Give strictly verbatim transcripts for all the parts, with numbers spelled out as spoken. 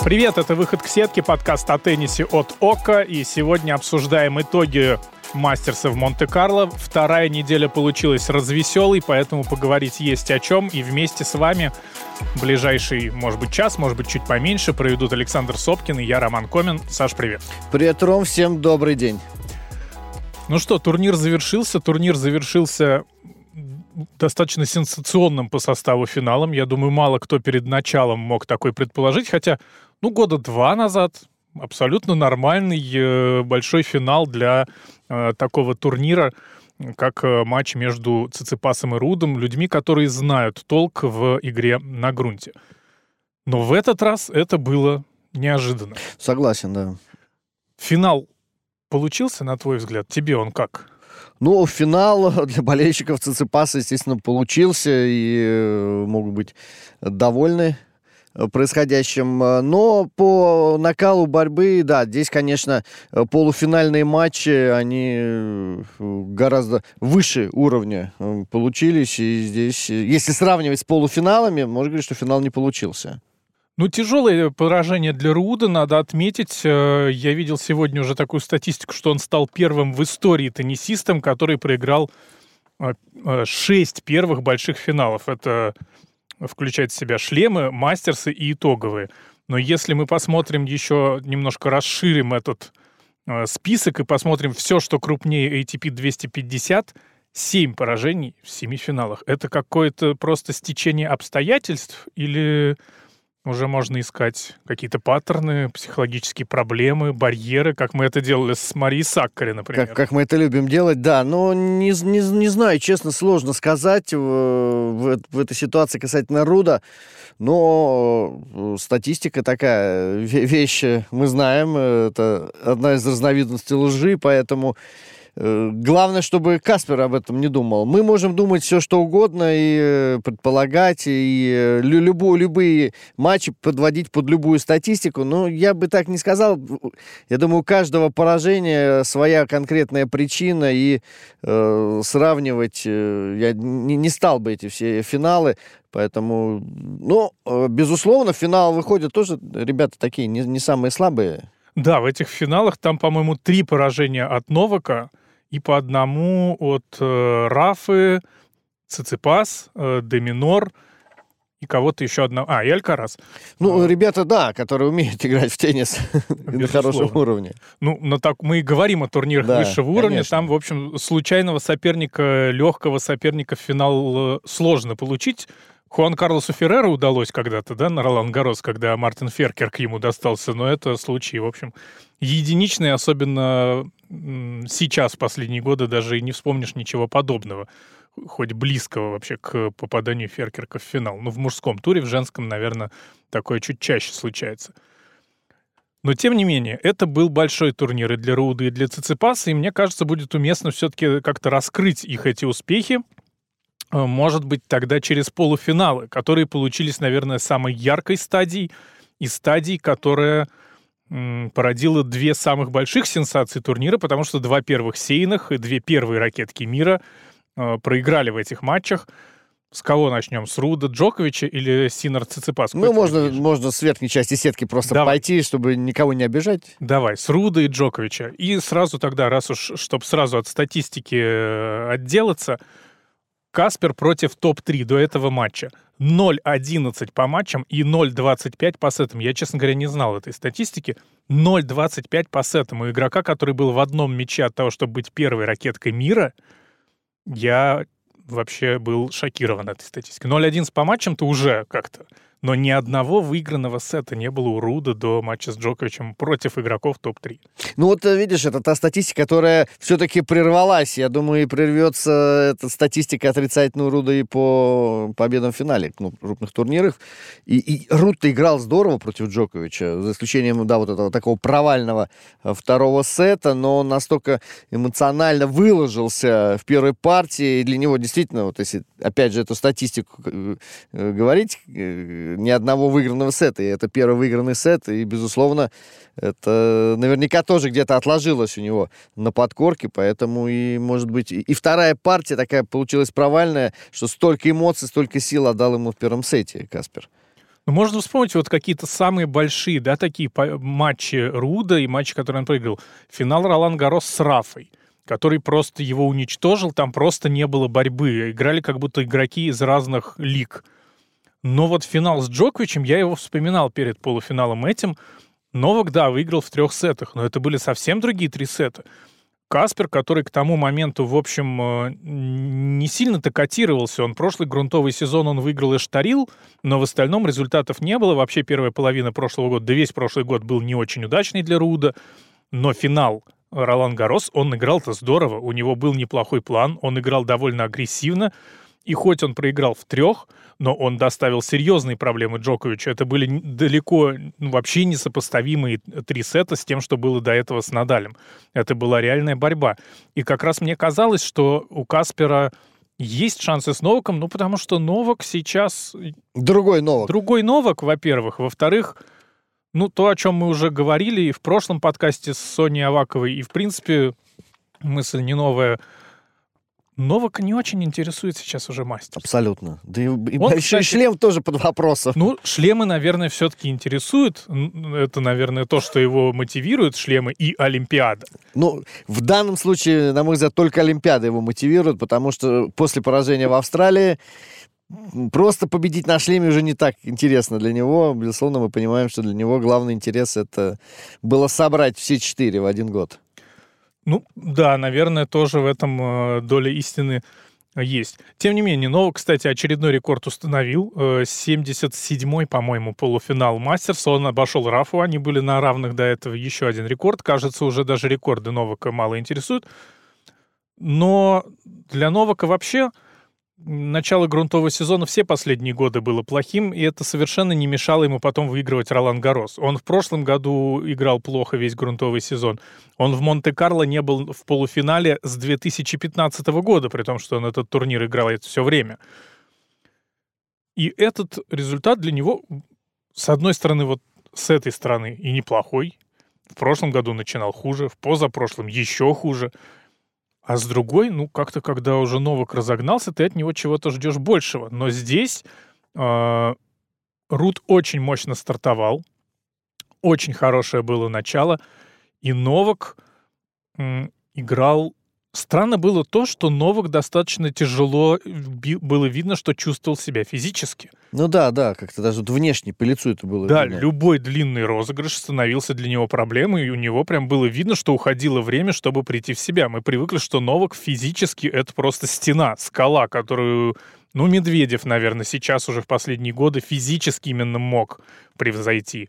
Привет, это «Выход к сетке», подкаст о теннисе от ОККО. И сегодня обсуждаем итоги мастерса в Монте-Карло. Вторая неделя получилась развеселой, поэтому поговорить есть о чем. И вместе с вами ближайший, может быть, час, может быть, чуть поменьше проведут Александр Собкин и я, Роман Комин. Саш, привет. Привет, Ром, всем добрый день. Ну что, турнир завершился. Турнир завершился достаточно сенсационным по составу финалом. Я думаю, мало кто перед началом мог такой предположить, хотя, ну, года два назад абсолютно нормальный э, большой финал для э, такого турнира, как э, матч между Циципасом и Рудом, людьми, которые знают толк в игре на грунте. Но в этот раз это было неожиданно. Согласен, да. Финал получился, на твой взгляд? Тебе он как? Ну, финал для болельщиков Циципаса, естественно, получился, и могут быть довольны происходящим. Но по накалу борьбы, да, здесь, конечно, полуфинальные матчи, они гораздо выше уровня получились. И здесь, если сравнивать с полуфиналами, можно говорить, что финал не получился. Ну, тяжелое поражение для Руда, надо отметить. Я видел сегодня уже такую статистику, что он стал первым в истории теннисистом, который проиграл шесть первых больших финалов. Это включает в себя шлемы, мастерсы и итоговые. Но если мы посмотрим еще, немножко расширим этот список и посмотрим все, что крупнее эй ти пи двести пятьдесят, семь поражений в семи финалах. Это какое-то просто стечение обстоятельств или уже можно искать какие-то паттерны, психологические проблемы, барьеры, как мы это делали с Марией Саккари, например. Как, как мы это любим делать, да. Но не, не, не знаю, честно, сложно сказать в, в, в этой ситуации касательно Руда. Но статистика такая вещь, мы знаем, это одна из разновидностей лжи, поэтому главное, чтобы Каспер об этом не думал. Мы можем думать все, что угодно, и предполагать, и любую, любые матчи подводить под любую статистику, но я бы так не сказал. Я думаю, у каждого поражения своя конкретная причина, и э, сравнивать э, я не, не стал бы эти все финалы. Поэтому, ну, э, безусловно, в финал выходят тоже ребята такие не, не самые слабые. Да, в этих финалах там, по-моему, три поражения от Новака и по одному от э, Рафы, Циципас, э, де Минор и кого-то еще одного. А, и Алькарас. Ну, а, ребята, да, которые умеют играть в теннис на хорошем уровне. Ну, но так мы и говорим о турнирах да, высшего уровня. Конечно. Там, в общем, случайного соперника, легкого соперника в финал сложно получить. Хуан Карлосу Ферреру удалось когда-то, да, на Ролан-Гаррос, когда Мартин Феркер к ему достался, но это случаи, в общем, единичные, особенно сейчас, в последние годы, даже и не вспомнишь ничего подобного, хоть близкого вообще к попаданию Феркера в финал. Ну, в мужском туре, в женском, наверное, такое чуть чаще случается. Но, тем не менее, это был большой турнир и для Руда, и для Циципаса, и мне кажется, будет уместно все-таки как-то раскрыть их эти успехи, может быть, тогда через полуфиналы, которые получились, наверное, самой яркой стадией и стадией, которая м, породила две самых больших сенсации турнира, потому что два первых сейных и две первые ракетки мира э, проиграли в этих матчах. С кого начнем? С Руда Джоковича или Синер Циципас? Ну, можно, можно с верхней части сетки просто Давай. пойти, чтобы никого не обижать. Давай, с Руда и Джоковича. И сразу тогда, раз уж, чтобы сразу от статистики отделаться, Каспер против топ три до этого матча. ноль одиннадцать по матчам и ноль двадцать пять по сетам. Я, честно говоря, не знал этой статистики. ноль двадцать пять по сетам. У игрока, который был в одном мяче от того, чтобы быть первой ракеткой мира, я вообще был шокирован этой статистикой. ноль одиннадцать по матчам-то уже как-то. Но ни одного выигранного сета не было у Руда до матча с Джоковичем против игроков топ три. Ну вот, видишь, это та статистика, которая все-таки прервалась. Я думаю, и прервется эта статистика отрицательная у Руда и по победам в финале, ну, крупных турнирах. И, и Руд-то играл здорово против Джоковича, за исключением, да, вот этого такого провального второго сета, но он настолько эмоционально выложился в первой партии. И для него действительно, вот если, опять же, эту статистику говорить, ни одного выигранного сета. И это первый выигранный сет, и, безусловно, это наверняка тоже где-то отложилось у него на подкорке, поэтому и, может быть, и вторая партия такая получилась провальная, что столько эмоций, столько сил отдал ему в первом сете Каспер. Ну, можно вспомнить вот какие-то самые большие, да, такие матчи Руда и матчи, которые он проиграл. Финал Ролан-Гаррос с Рафой, который просто его уничтожил, там просто не было борьбы. Играли как будто игроки из разных лиг. Но вот финал с Джоковичем, я его вспоминал перед полуфиналом этим. Новак, да, выиграл в трех сетах, но это были совсем другие три сета. Каспер, который к тому моменту, в общем, не сильно-то котировался. Он прошлый грунтовый сезон он выиграл и штарил, но в остальном результатов не было. Вообще первая половина прошлого года, да весь прошлый год был не очень удачный для Руда. Но финал Ролан-Гаррос, он играл-то здорово. У него был неплохой план, он играл довольно агрессивно. И хоть он проиграл в трех, но он доставил серьезные проблемы Джоковичу. Это были далеко ну, вообще несопоставимые три сета с тем, что было до этого с Надалем. Это была реальная борьба. И как раз мне казалось, что у Каспера есть шансы с Новаком, ну, потому что Новак сейчас... Другой Новак. Другой Новак, во-первых. Во-вторых, ну, то, о чем мы уже говорили и в прошлом подкасте с Соней Аваковой, и, в принципе, мысль не новая. Новака не очень интересует сейчас уже мастер. Абсолютно. Да и, и Он, большой кстати, шлем тоже под вопросом. Ну, шлемы, наверное, все-таки интересуют. Это, наверное, то, что его мотивирует, шлемы и Олимпиада. Ну, в данном случае, на мой взгляд, только Олимпиада его мотивирует, потому что после поражения в Австралии просто победить на шлеме уже не так интересно для него. Безусловно, мы понимаем, что для него главный интерес это было собрать все четыре в один год. Ну, да, наверное, тоже в этом э, доля истины есть. Тем не менее, Новак, кстати, очередной рекорд установил. Э, семьдесят седьмой, по-моему, полуфинал Мастерс. Он обошел Рафу, они были на равных до этого. Еще один рекорд. Кажется, уже даже рекорды Новака мало интересуют. Но для Новака вообще начало грунтового сезона все последние годы было плохим, и это совершенно не мешало ему потом выигрывать Ролан-Гаррос. Он в прошлом году играл плохо весь грунтовый сезон. Он в Монте-Карло не был в полуфинале с две тысячи пятнадцатого года, при том, что он этот турнир играл это все время. И этот результат для него, с одной стороны, вот с этой стороны и неплохой. В прошлом году начинал хуже, в позапрошлом еще хуже. А с другой, ну, как-то, когда уже Новак разогнался, ты от него чего-то ждешь большего. Но здесь э, Руд очень мощно стартовал, очень хорошее было начало, и Новак э, играл... Странно было то, что Новак достаточно тяжело, было видно, что чувствовал себя физически. Ну да, да, как-то даже вот внешне по лицу это было Да, видно. любой длинный розыгрыш становился для него проблемой, и у него прям было видно, что уходило время, чтобы прийти в себя. Мы привыкли, что Новак физически — это просто стена, скала, которую, ну, Медведев, наверное, сейчас уже в последние годы физически именно мог превзойти.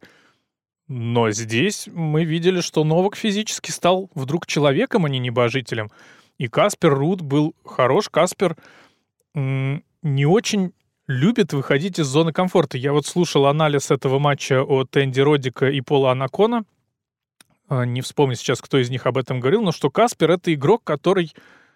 Но здесь мы видели, что Новак физически стал вдруг человеком, а не небожителем. И Каспер Руд был хорош. Каспер м- не очень любит выходить из зоны комфорта. Я вот слушал анализ этого матча от Энди Роддика и Пола Анакона. Не вспомню сейчас, кто из них об этом говорил, но что Каспер — это игрок, который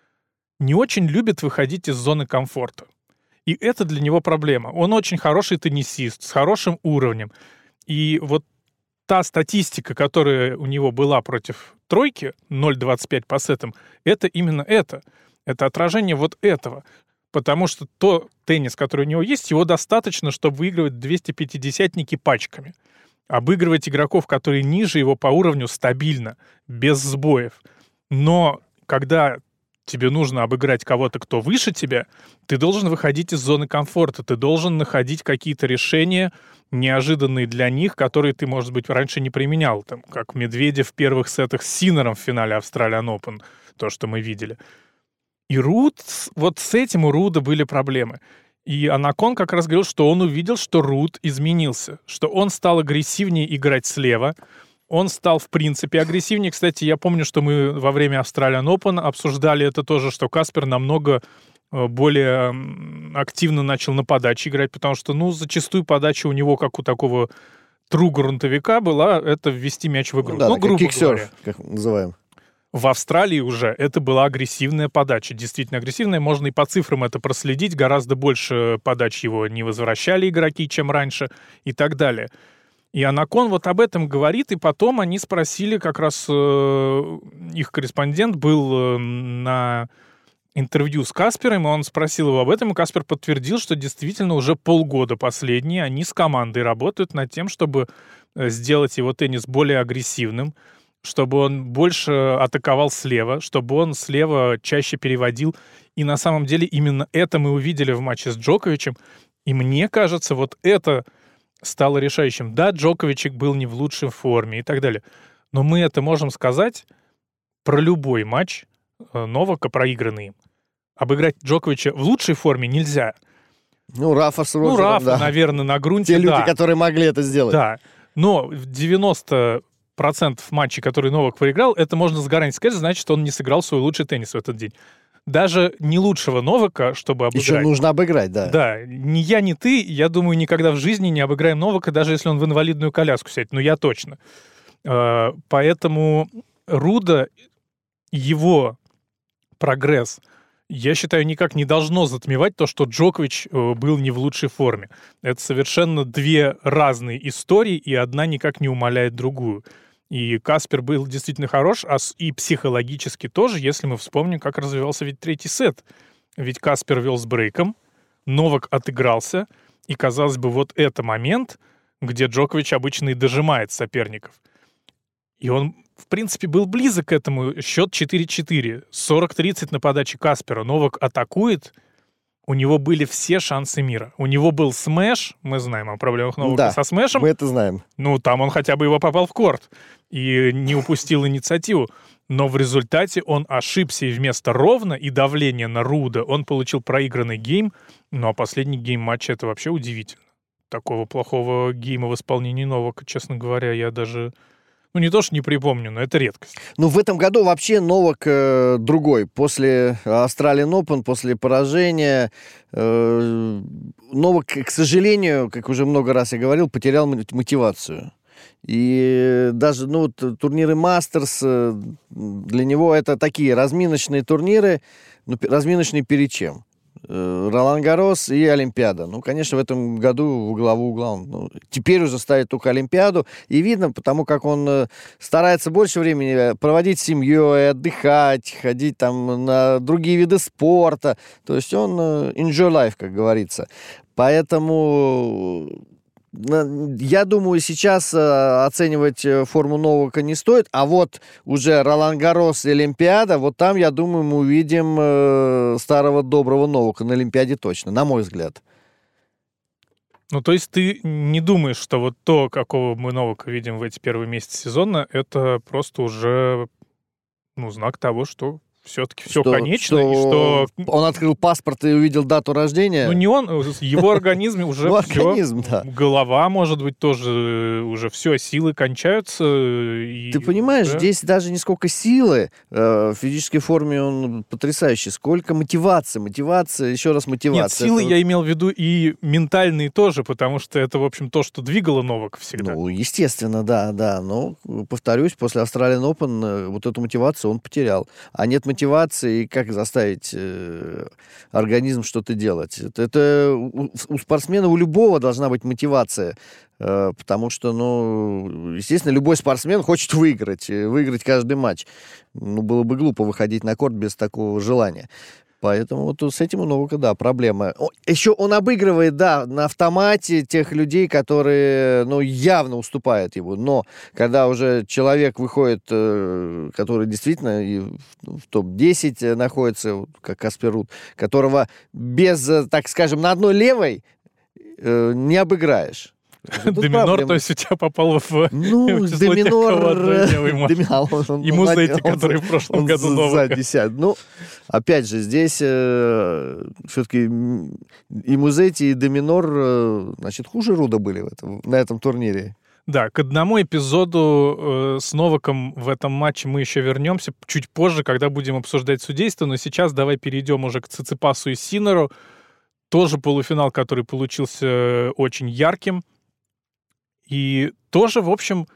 не очень любит выходить из зоны комфорта. И это для него проблема. Он очень хороший теннисист, с хорошим уровнем. И вот та статистика, которая у него была против тройки, ноль двадцать пять по сетам, это именно это. Это отражение вот этого. Потому что то теннис, который у него есть, его достаточно, чтобы выигрывать двести пятидесятники пачками. Обыгрывать игроков, которые ниже его по уровню, стабильно, без сбоев. Но когда тебе нужно обыграть кого-то, кто выше тебя, ты должен выходить из зоны комфорта, ты должен находить какие-то решения, неожиданные для них, которые ты, может быть, раньше не применял, там, как Медведев в первых сетах с Синнером в финале Australian Open, то, что мы видели. И Руд, вот с этим у Руда были проблемы. И Анакон как раз говорил, что он увидел, что Руд изменился, что он стал агрессивнее играть слева, он стал, в принципе, агрессивнее. Кстати, я помню, что мы во время Australian Open обсуждали это тоже, что Каспер намного более активно начал на подаче играть, потому что, ну, зачастую подача у него, как у такого тру-грунтовика, была это ввести мяч в игру. Ну, да, ну грубо киксерф, говоря. как называем. В Австралии уже это была агрессивная подача, действительно агрессивная. Можно и по цифрам это проследить. Гораздо больше подач его не возвращали игроки, чем раньше, и так далее. И Анакон вот об этом говорит, и потом они спросили, как раз э, их корреспондент был э, на интервью с Каспером, и он спросил его об этом, и Каспер подтвердил, что действительно уже полгода последние они с командой работают над тем, чтобы сделать его теннис более агрессивным, чтобы он больше атаковал слева, чтобы он слева чаще переводил. И на самом деле именно это мы увидели в матче с Джоковичем. И мне кажется, вот это стало решающим. Да, Джокович был не в лучшей форме и так далее. Но мы это можем сказать про любой матч Новака, проигранный им. Обыграть Джоковича в лучшей форме нельзя. Ну, Рафа с Роджером, Ну, Рафа, да. наверное, на грунте, Те люди, да. которые могли это сделать. Да. Но в девяносто процентов матчей, которые Новак проиграл, это можно с гарантией сказать, значит, он не сыграл свой лучший теннис в этот день. Даже не лучшего Новака, чтобы обыграть. Еще нужно обыграть, да. Да. Ни я, ни ты, я думаю, никогда в жизни не обыграем Новака, даже если он в инвалидную коляску сядет. Ну, я точно. Поэтому Руда, его прогресс, я считаю, никак не должно затмевать то, что Джокович был не в лучшей форме. Это совершенно две разные истории, и одна никак не умаляет другую. И Каспер был действительно хорош, а и психологически тоже, если мы вспомним, как развивался ведь третий сет. Ведь Каспер вел с брейком, Новак отыгрался, и, казалось бы, вот это момент, где Джокович обычно и дожимает соперников. И он, в принципе, был близок к этому. Счет четыре-четыре. сорок тридцать на подаче Каспера. Новак атакует. У него были все шансы мира. У него был смэш. Мы знаем о проблемах Новака да, со смэшем. Мы это знаем. Ну, там он хотя бы его попал в корт и не упустил инициативу. Но в результате он ошибся, и вместо ровно и давления на Руда он получил проигранный гейм. Ну, а последний гейм матча — это вообще удивительно. Такого плохого гейма в исполнении Новака, честно говоря, я даже... Ну, не то, что не припомню, но это редкость. Ну, в этом году вообще Новак э, другой. После Australian Open, после поражения, э, Новак, к сожалению, как уже много раз я говорил, потерял мотивацию. И даже, ну, турниры Мастерс, для него это такие разминочные турниры, ну, разминочные перед чем? Ролан Гаррос и Олимпиада. Ну, конечно, в этом году во главу угла он ну, теперь уже ставит только Олимпиаду. И видно, потому как он э, старается больше времени проводить с семьей, отдыхать, ходить там на другие виды спорта. То есть он э, enjoy life, как говорится. Поэтому... Я думаю, сейчас э, оценивать форму Новака не стоит, а вот уже Ролан Гаррос и Олимпиада, вот там, я думаю, мы увидим э, старого доброго Новака на Олимпиаде точно, на мой взгляд. Ну, то есть ты не думаешь, что вот то, какого мы Новака видим в эти первые месяцы сезона, это просто уже ну, знак того, что все-таки все что, конечно, что и что... Он открыл паспорт и увидел дату рождения. Ну, не он, его организм уже ну, все. Организм, да. Голова, может быть, тоже уже все, силы кончаются. И... Ты понимаешь, да? Здесь даже не сколько силы, в физической форме он потрясающий, сколько мотивации. Мотивация, еще раз мотивация. Нет, силы это... я имел в виду и ментальные тоже, потому что это, в общем, то, что двигало Новака всегда. Ну, естественно, да, да. Но, повторюсь, после Australian Open вот эту мотивацию он потерял. А нет мотивации, и как заставить э, организм что-то делать? Это, это у, у спортсмена, у любого должна быть мотивация, э, потому что, ну, естественно, любой спортсмен хочет выиграть, выиграть каждый матч. Ну, было бы глупо выходить на корт без такого желания. Поэтому вот с этим у Новака, да, проблема. Еще он обыгрывает, да, на автомате тех людей, которые, ну, явно уступают ему. Но когда уже человек выходит, который действительно и в топ десять находится, как Каспер Руд, которого без, так скажем, на одной левой не обыграешь. Доминор, то есть у тебя попал в ну, число Доминор, тех, кого Доминор, и Музетти, который в прошлом году Новака. Ну, опять же, здесь э, все-таки и Музетти, и Доминор, э, значит, хуже Руда были в этом, на этом турнире. Да, к одному эпизоду э, с Новаком в этом матче мы еще вернемся чуть позже, когда будем обсуждать судейство, но сейчас давай перейдем уже к Циципасу и Синнеру. Тоже полуфинал, который получился очень ярким. И тоже, в общем,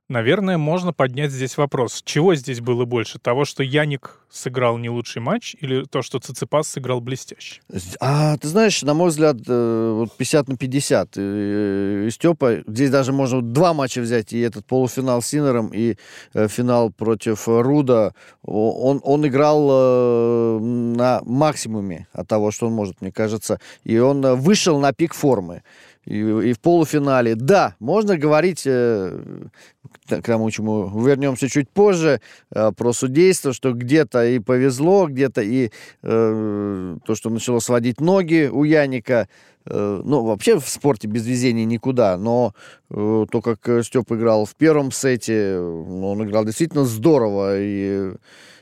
Наверное, можно поднять здесь вопрос. Чего здесь было больше? Того, что Яник сыграл не лучший матч, или то, что Циципас сыграл блестяще? А, ты знаешь, на мой взгляд, вот пятьдесят на пятьдесят. И, и Степа, здесь даже можно два матча взять, и этот полуфинал с Синером, и э, финал против Руда. Он, он играл э, на максимуме от того, что он может, мне кажется. И он вышел на пик формы. И, и в полуфинале. Да, можно говорить, э, к тому, чему вернемся чуть позже, э, про судейство, что где-то и повезло, где-то и э, то, что начало сводить ноги у Яника. Э, ну, вообще в спорте без везения никуда. Но э, то, как Степа играл в первом сете, он играл действительно здорово. И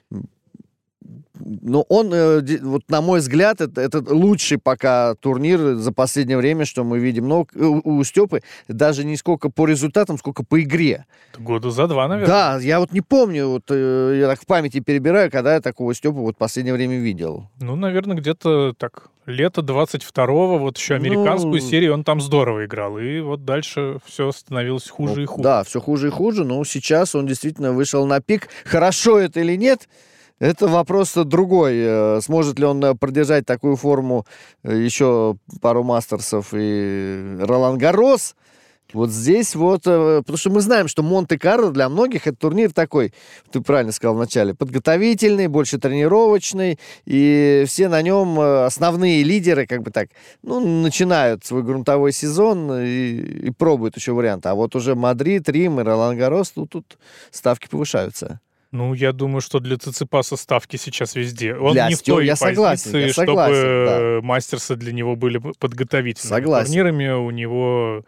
но он, вот на мой взгляд, это, это лучший пока турнир за последнее время, что мы видим. Но у, у Степы даже не сколько по результатам, сколько по игре. Года за два, наверное. Да, я вот не помню, вот, я так в памяти перебираю, когда я такого Степу вот в последнее время видел. Ну, наверное, где-то так, лето двадцать второго, вот еще американскую ну, серию он там здорово играл. И вот дальше все становилось хуже ну, и хуже. Да, все хуже и хуже, но сейчас он действительно вышел на пик. Хорошо это или нет? Это вопрос другой. Сможет ли он продержать такую форму еще пару мастерсов и Ролан Гаррос? Вот здесь вот... Потому что мы знаем, что Монте-Карло для многих это турнир такой, ты правильно сказал вначале, подготовительный, больше тренировочный, и все на нем основные лидеры как бы так, ну, начинают свой грунтовой сезон и, и пробуют еще варианты. А вот уже Мадрид, Рим и Ролан Гаррос, ну, тут ставки повышаются. Ну, я думаю, что для Циципаса ставки сейчас везде. Он для не в Стё... той я позиции, согласен, я согласен, чтобы да. мастерсы для него были подготовительными согласен. турнирами. У него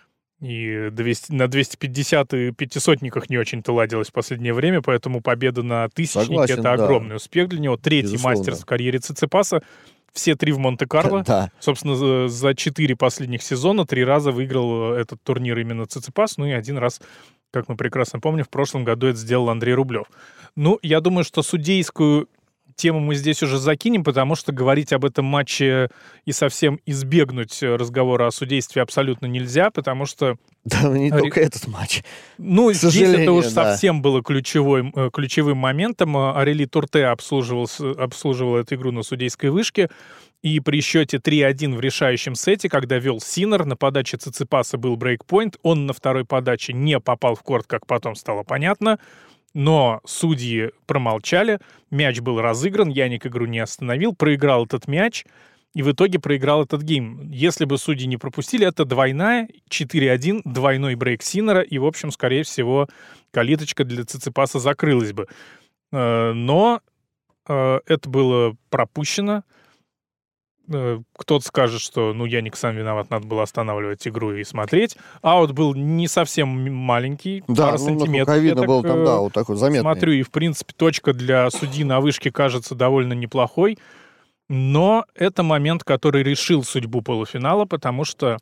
и двести, на двести пятьдесят и пятисотниках не очень-то ладилось в последнее время, поэтому победа на тысячнике — это да. огромный успех для него. Третий Безусловно. мастер в карьере Циципаса. Все три в Монте-Карло. Да. Собственно, за четыре последних сезона три раза выиграл этот турнир именно Циципас, ну и один раз, как мы прекрасно помним, в прошлом году это сделал Андрей Рублев. Ну, я думаю, что судейскую тему мы здесь уже закинем, потому что говорить об этом матче и совсем избегнуть разговора о судействе абсолютно нельзя, потому что... Да, не только этот матч. Ну, здесь это уж да. совсем было ключевой, ключевым моментом. Арели Турте обслуживал, обслуживал эту игру на судейской вышке, и при счете три один в решающем сете, когда вел Синер, на подаче Циципаса был брейкпоинт, он на второй подаче не попал в корт, как потом стало понятно, но судьи промолчали, мяч был разыгран, Яник игру не остановил, проиграл этот мяч, и в итоге проиграл этот гейм. Если бы судьи не пропустили, это двойная, четыре один, двойной брейк Синера, и, в общем, скорее всего, калиточка для Циципаса закрылась бы. Но это было пропущено. Кто-то скажет, что, ну, Яник сам виноват, надо было останавливать игру и смотреть. Аут был не совсем маленький, да, пару ну, сантиметров. Я был там, да, вот такой заметный. Смотрю, и, в принципе, точка для судьи на вышке кажется довольно неплохой. Но это момент, который решил судьбу полуфинала, потому что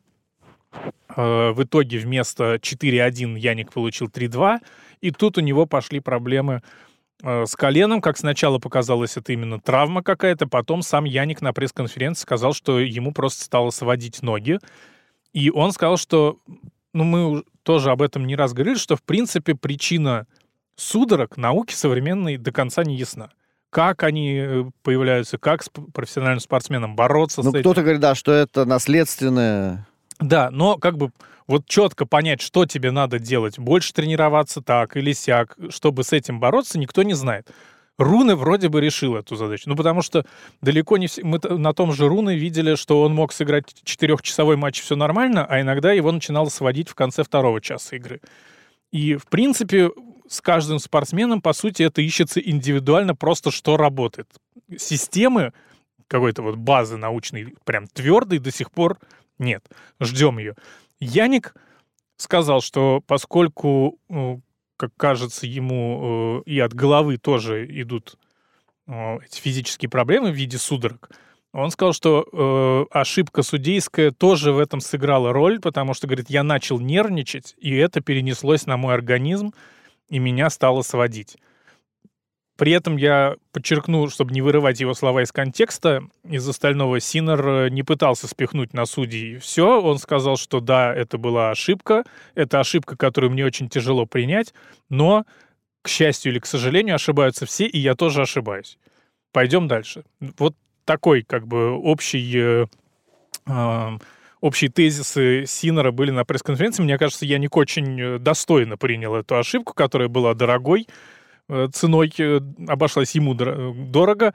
э, в итоге вместо четыре один Яник получил три два, и тут у него пошли проблемы э, с коленом. Как сначала показалось, это именно травма какая-то, потом сам Яник на пресс-конференции сказал, что ему просто стало сводить ноги. И он сказал, что, ну, мы тоже об этом не раз говорили, что, в принципе, причина судорог науки современной до конца не ясна. Как они появляются, как с профессиональным спортсменом бороться ну, с этим. Ну, кто-то говорит, да, что это наследственное. Да, но как бы вот четко понять, что тебе надо делать, больше тренироваться так или сяк, чтобы с этим бороться, никто не знает. Руне вроде бы решил эту задачу. Ну, потому что далеко не все... Мы на том же Руне видели, что он мог сыграть четырехчасовой матч, все нормально, а иногда его начинало сводить в конце второго часа игры. И, в принципе, с каждым спортсменом, по сути, это ищется индивидуально просто, что работает. Системы какой-то вот базы научной прям твердой до сих пор нет. Ждем ее. Яник сказал, что поскольку, как кажется, ему и от головы тоже идут эти физические проблемы в виде судорог, он сказал, что э, ошибка судейская тоже в этом сыграла роль, потому что, говорит, я начал нервничать, и это перенеслось на мой организм, и меня стало сводить. При этом я подчеркну, чтобы не вырывать его слова из контекста, из остального Синер не пытался спихнуть на судей все. Он сказал, что да, это была ошибка, это ошибка, которую мне очень тяжело принять, но, к счастью или к сожалению, ошибаются все, и я тоже ошибаюсь. Пойдем дальше. Вот такой как бы общий... Э, э, Общие тезисы Синера были на пресс-конференции. Мне кажется, Яник очень достойно принял эту ошибку, которая была дорогой ценой, обошлась ему дорого.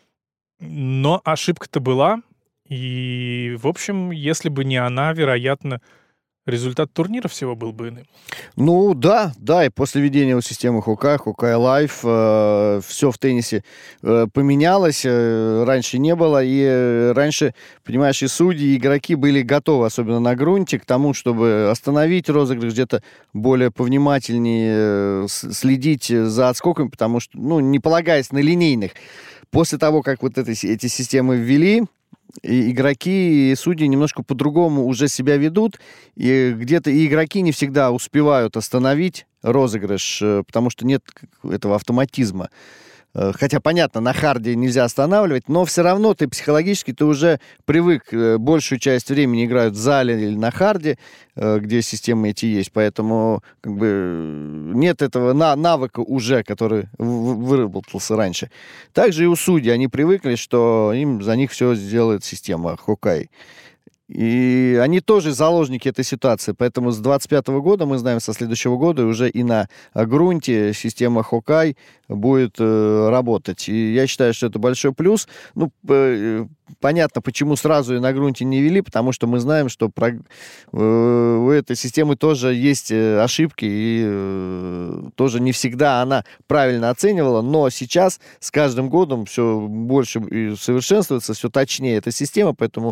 Но ошибка-то была. И, в общем, если бы не она, вероятно, результат турнира всего был бы иным. Ну, да, да, и после введения вот системы Hawkeye, Hawkeye Live, э, все в теннисе э, поменялось, э, раньше не было, и э, раньше, понимаешь, и судьи, и игроки были готовы, особенно на грунте, к тому, чтобы остановить розыгрыш, где-то более повнимательнее э, следить за отскоками, потому что, ну, не полагаясь на линейных. После того, как вот это, эти системы ввели, и игроки и судьи немножко по-другому уже себя ведут, и где-то и игроки не всегда успевают остановить розыгрыш, потому что нет этого автоматизма. Хотя, понятно, на харде нельзя останавливать, но все равно ты психологически ты уже привык, большую часть времени играют в зале или на харде, где системы эти есть, поэтому как бы нет этого на- навыка уже, который в- выработался раньше. Также и у судей, они привыкли, что им за них все сделает система Hawkeye. И они тоже заложники этой ситуации. Поэтому с двадцать пятого года, мы знаем, со следующего года уже и на грунте система Hawkeye будет э, работать. И я считаю, что это большой плюс. Ну, э, понятно, почему сразу и на грунте не вели, потому что мы знаем, что про, э, у этой системы тоже есть ошибки, и э, тоже не всегда она правильно оценивала. Но сейчас с каждым годом все больше и совершенствуется, все точнее эта система, поэтому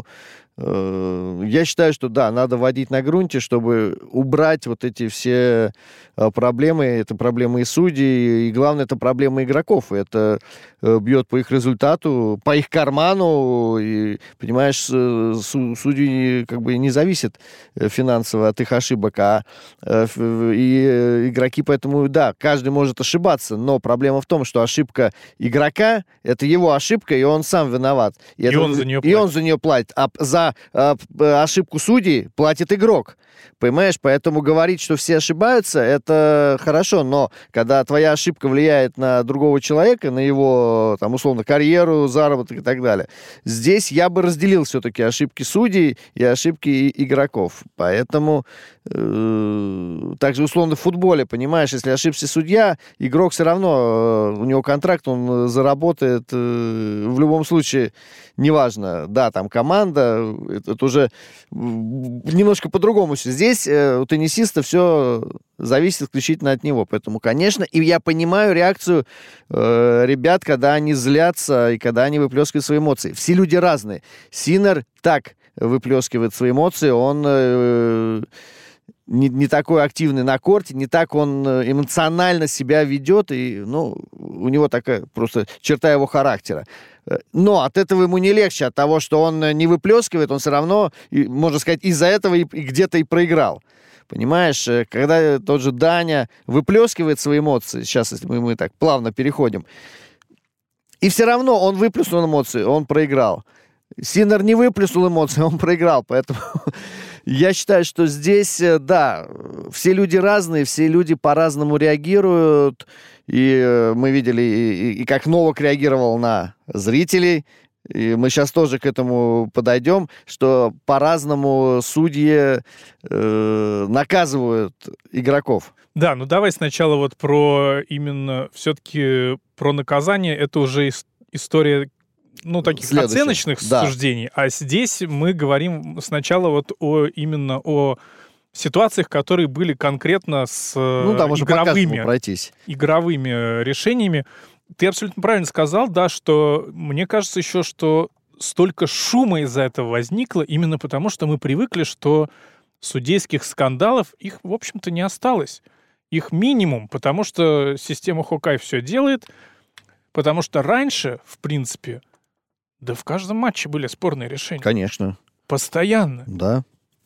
я считаю, что да, надо вводить на грунте, чтобы убрать вот эти все проблемы. Это проблемы и судей, и главное, это проблемы игроков. Это бьет по их результату, по их карману. И, понимаешь, судьи как бы не зависят финансово от их ошибок, а и игроки поэтому, да, каждый может ошибаться, но проблема в том, что ошибка игрока — это его ошибка, и он сам виноват. И, и это, он за нее и платит. он за нее платит. А за а, ошибку судей платит игрок. Понимаешь? Поэтому говорить, что все ошибаются, это хорошо, но когда твоя ошибка влияет на другого человека, на его, там, условно, карьеру, заработок и так далее, здесь я бы разделил все-таки ошибки судей и ошибки игроков. Поэтому э, также, условно, в футболе, понимаешь, если ошибся судья, игрок все равно, э, у него контракт, он заработает э, в любом случае, неважно, да, там команда, это, это уже немножко по-другому все. Здесь э, у теннисиста все зависит исключительно от него. Поэтому, конечно, и я понимаю реакцию э, ребят, когда они злятся и когда они выплескивают свои эмоции. Все люди разные. Синер так выплескивает свои эмоции, он э, не, не такой активный на корте, не так он эмоционально себя ведет, и, ну, у него такая просто черта его характера. Но от этого ему не легче, от того, что он не выплескивает, он все равно, можно сказать, из-за этого и, и где-то и проиграл. Понимаешь, когда тот же Даня выплескивает свои эмоции, сейчас, если мы, мы так плавно переходим, и все равно он выплеснул эмоции, он проиграл. Синер не выплеснул эмоции, он проиграл, поэтому я считаю, что здесь, да, все люди разные, все люди по-разному реагируют, и мы видели, и, и как Новак реагировал на зрителей, и мы сейчас тоже к этому подойдем, что по-разному судьи э, наказывают игроков. Да, ну давай сначала вот про именно все-таки про наказание, это уже история, ну, таких Следующее. оценочных Да. суждений, а здесь мы говорим сначала вот о именно о ситуациях, которые были конкретно с ну, да, игровыми, пройтись. игровыми решениями. Ты абсолютно правильно сказал, да, что мне кажется еще, что столько шума из-за этого возникло именно потому, что мы привыкли, что судейских скандалов их, в общем-то, не осталось. Их минимум, потому что система Hawkeye все делает, потому что раньше, в принципе, да в каждом матче были спорные решения. Конечно. Постоянно. Да.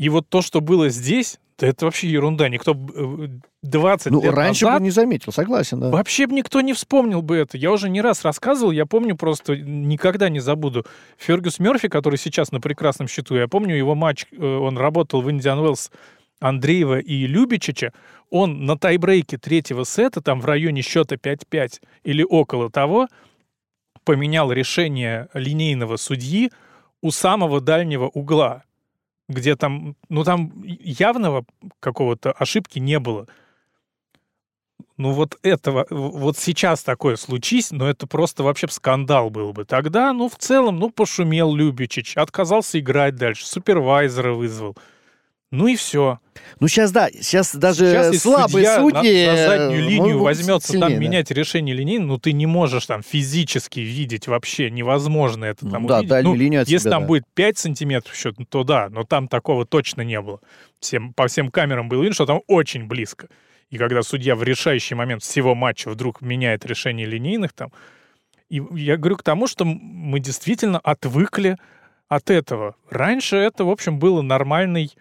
И вот то, что было здесь, да это вообще ерунда. Никто двадцать ну, лет раньше назад... бы не заметил, согласен, да. Вообще бы никто не вспомнил бы это. Я уже не раз рассказывал, я помню просто, никогда не забуду. Фергюс Мёрфи, который сейчас на прекрасном счету, я помню его матч, он работал в Индиан Уэллс, Андреева и Любичича, он на тайбрейке третьего сета, там в районе счета пять пять или около того, поменял решение линейного судьи у самого дальнего угла, где там, ну там явного какого-то ошибки не было. Ну вот этого, вот сейчас такое случись, но это просто вообще скандал был бы. Тогда, ну в целом, ну пошумел Любичич, отказался играть дальше, супервайзера вызвал. Ну и все. Ну сейчас, да, сейчас даже сейчас, слабые судья судьи... На, на заднюю линию ну, возьмется сильнее, там да. менять решение линейно, ну ты не можешь там физически видеть вообще, невозможно это там ну, да, увидеть. дальнюю Ну, линию от если себя, там да. будет пять сантиметров счет, то да, но там такого точно не было. Всем, по всем камерам было видно, что там очень близко. И когда судья в решающий момент всего матча вдруг меняет решение линейных там, и я говорю к тому, что мы действительно отвыкли от этого. Раньше это, в общем, было нормальный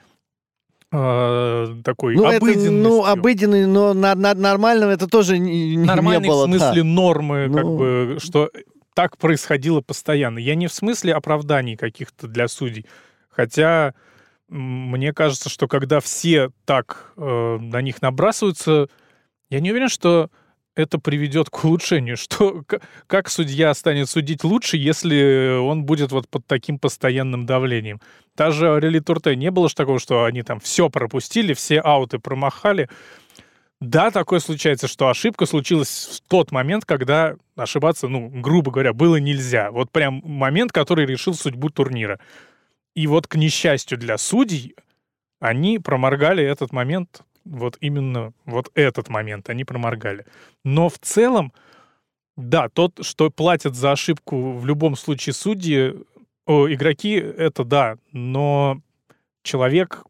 такой ну, обыденностью. Это, ну, обыденный, но на, на, нормальным это тоже не, Нормальный не было. в смысле да. нормы, ну... как бы, что так происходило постоянно. Я не в смысле оправданий каких-то для судей. Хотя мне кажется, что когда все так э, на них набрасываются, я не уверен, что это приведет к улучшению. Что, как судья станет судить лучше, если он будет вот под таким постоянным давлением? Та же Арели Турте, не было же такого, что они там все пропустили, все ауты промахали. Да, такое случается, что ошибка случилась в тот момент, когда ошибаться, ну, грубо говоря, было нельзя. Вот прям момент, который решил судьбу турнира. И вот, к несчастью для судей, они проморгали этот момент, вот именно вот этот момент они проморгали. Но в целом, да, тот, что платят за ошибку в любом случае судьи, о, игроки, это да, но человек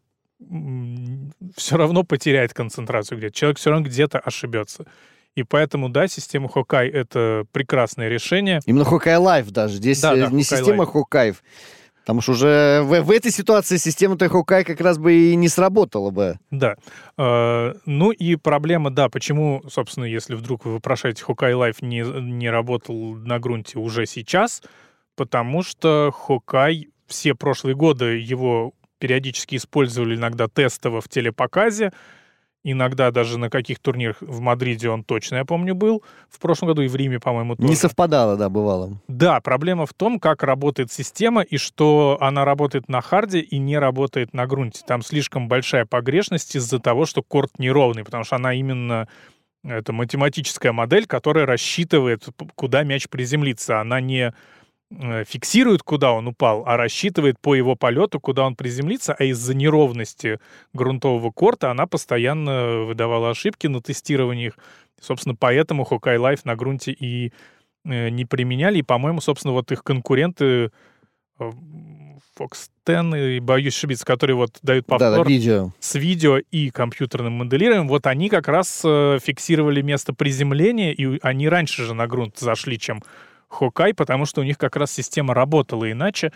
все равно потеряет концентрацию где-то. Человек все равно где-то ошибется. И поэтому, да, система Hawkeye — это прекрасное решение. Именно Hawkeye Live даже. Здесь да, да, не Hawkeye система Live. Hawkeye. Потому что уже в, в этой ситуации система-то Hawkeye как раз бы и не сработала бы. Да. Э, ну и проблема, да, почему, собственно, если вдруг вы вопрошаете, Hawkeye Live не, не работал на грунте уже сейчас, потому что Hawkeye все прошлые годы его периодически использовали иногда тестово в телепоказе, иногда даже на каких турнирах в Мадриде он точно, я помню, был. В прошлом году и в Риме, по-моему, тоже. Не совпадало, да, бывало. Да, проблема в том, как работает система, и что она работает на харде и не работает на грунте. Там слишком большая погрешность из-за того, что корт неровный, потому что она именно... Это математическая модель, которая рассчитывает, куда мяч приземлится. Она не фиксирует, куда он упал, а рассчитывает по его полету, куда он приземлится, а из-за неровности грунтового корта она постоянно выдавала ошибки на тестированиях. Собственно, поэтому Hawkeye Live на грунте и э, не применяли. И, по-моему, собственно, вот их конкуренты э, Fox десять, и боюсь ошибиться, которые вот дают повтор да, да, видео. с видео и компьютерным моделированием, вот они как раз э, фиксировали место приземления, и они раньше же на грунт зашли, чем Hawkeye, потому что у них как раз система работала иначе.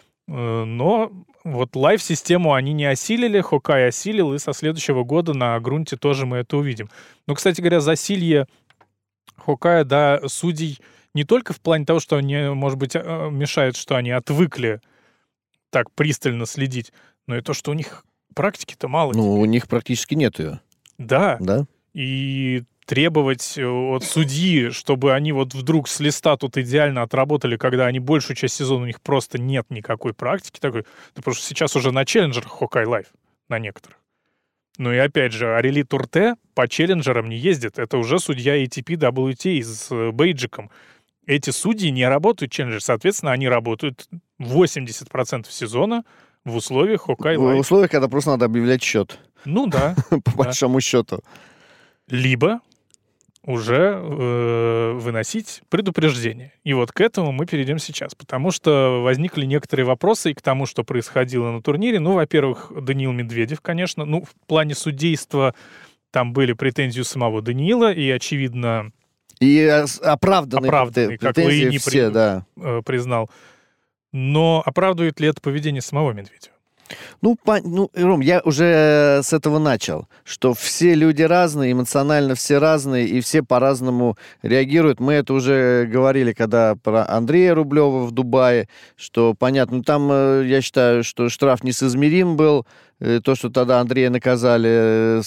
Но вот лайв-систему они не осилили, Hawkeye осилил, и со следующего года на грунте тоже мы это увидим. Ну, кстати говоря, засилье Hawkeye, да, судей не только в плане того, что они, может быть, мешают, что они отвыкли так пристально следить, но и то, что у них практики-то мало. Ну, теперь. У них практически нет ее. Да. Да. И требовать от судьи, чтобы они вот вдруг с листа тут идеально отработали, когда они большую часть сезона, у них просто нет никакой практики такой. Да потому что сейчас уже на челленджерах Hawkeye Live, на некоторых. Ну и опять же, Арели Турте по челленджерам не ездит. Это уже судья эй ти пи дабл ю ти с бейджиком. Эти судьи не работают челленджер. Соответственно, они работают восемьдесят процентов сезона в условиях Hawkeye Live. В условиях, когда просто надо объявлять счет. Ну да. По большому счету. Либо уже э, выносить предупреждение. И вот к этому мы перейдем сейчас, потому что возникли некоторые вопросы и к тому, что происходило на турнире. Ну, во-первых, Даниил Медведев, конечно. Ну, в плане судейства там были претензии у самого Даниила, и, очевидно... И оправданные, оправданные как претензии Лаини все, при, да. э, признал. Но оправдывает ли это поведение самого Медведева? Ну, по, ну, Ром, я уже с этого начал, что все люди разные, эмоционально все разные, и все по-разному реагируют. Мы это уже говорили, когда про Андрея Рублева в Дубае, что понятно, ну, там, я считаю, что штраф несоизмерим был, то, что тогда Андрея наказали,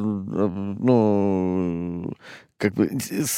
ну... как бы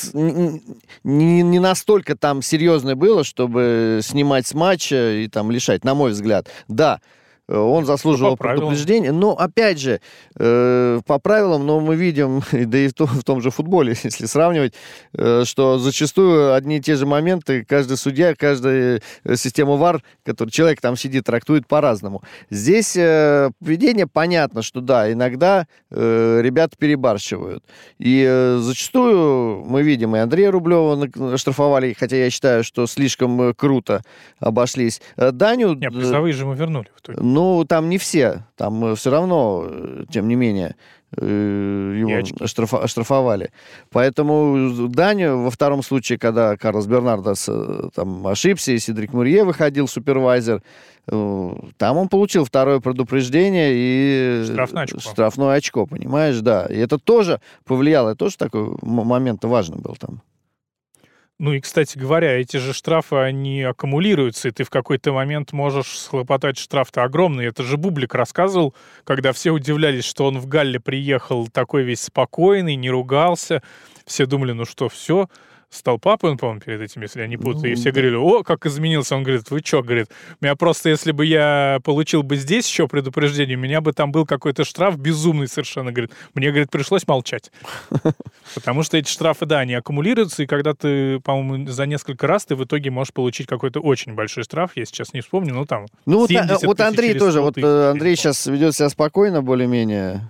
не, не настолько там серьезное было, чтобы снимать с матча и там лишать, на мой взгляд. Да, он заслуживал предупреждения. Но, опять же, э, по правилам, но мы видим, да и в том, в том же футболе, если сравнивать, э, что зачастую одни и те же моменты каждый судья, каждая система ВАР, который человек там сидит, трактует по-разному. Здесь э, поведение понятно, что да, иногда э, ребята перебарщивают. И э, зачастую мы видим, и Андрея Рублева штрафовали, хотя я считаю, что слишком круто обошлись. Даню... Нет, призовые же мы вернули в итоге. Ну, там не все. Там все равно, тем не менее, его штраф, оштрафовали. Поэтому Даню во втором случае, когда Карлос Бернардес там ошибся, и Седрик Мурье выходил, супервайзер, там он получил второе предупреждение и штрафное очко. штрафное очко, понимаешь, да. И это тоже повлияло, это тоже такой момент важный был там. Ну и, кстати говоря, эти же штрафы, они аккумулируются, и ты в какой-то момент можешь схлопотать штраф-то огромный. Это же Бублик рассказывал, когда все удивлялись, что он в Галле приехал такой весь спокойный, не ругался. Все думали, ну что, все, стал папой он, по-моему, перед этим, если я не путаю. Ну, и все говорили, о, как изменился. Он говорит, вы что, говорит, меня просто, если бы я получил бы здесь еще предупреждение, у меня бы там был какой-то штраф безумный совершенно, говорит. Мне, говорит, пришлось молчать. Потому что эти штрафы, да, они аккумулируются, и когда ты, по-моему, за несколько раз ты в итоге можешь получить какой-то очень большой штраф, я сейчас не вспомню, ну там ну вот, вот Андрей тоже, вот Андрей сейчас ведет себя спокойно более-менее,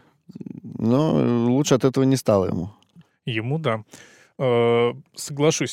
но лучше от этого не стало ему. Ему, да. Соглашусь.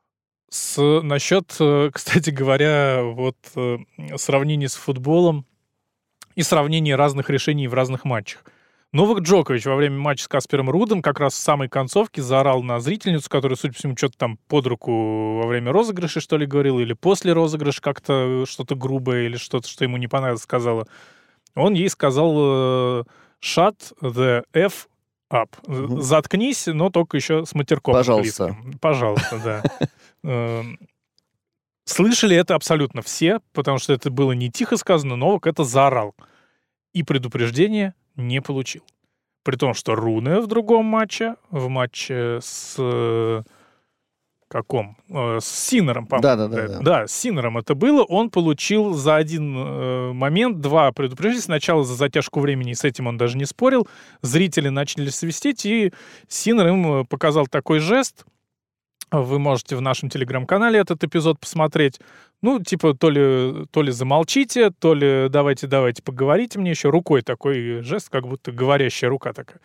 С, насчет, кстати говоря, вот сравнения с футболом и сравнения разных решений в разных матчах. Новак Джокович во время матча с Каспером Рудом как раз в самой концовке заорал на зрительницу, которая, судя по всему, что-то там под руку во время розыгрыша, что ли, говорила, или после розыгрыша как-то что-то грубое, или что-то, что ему не понравилось, сказала. Он ей сказал «shut the F up». Mm-hmm. Заткнись, но только еще с матерком. Пожалуйста. Английским. Пожалуйста, да. Слышали это абсолютно все, потому что это было не тихо сказано, Новак это заорал. И предупреждение не получил. При том, что Руне в другом матче, в матче с... Каком? С Синером, по-моему. Да, да, да, да. Да, с Синером это было. Он получил за один э, момент два предупреждения. Сначала за затяжку времени, и с этим он даже не спорил. Зрители начали свистеть, и Синер им показал такой жест. Вы можете в нашем телеграм-канале этот эпизод посмотреть. Ну, типа, то ли, то ли замолчите, то ли давайте-давайте поговорите мне еще. Рукой такой жест, как будто говорящая рука такая.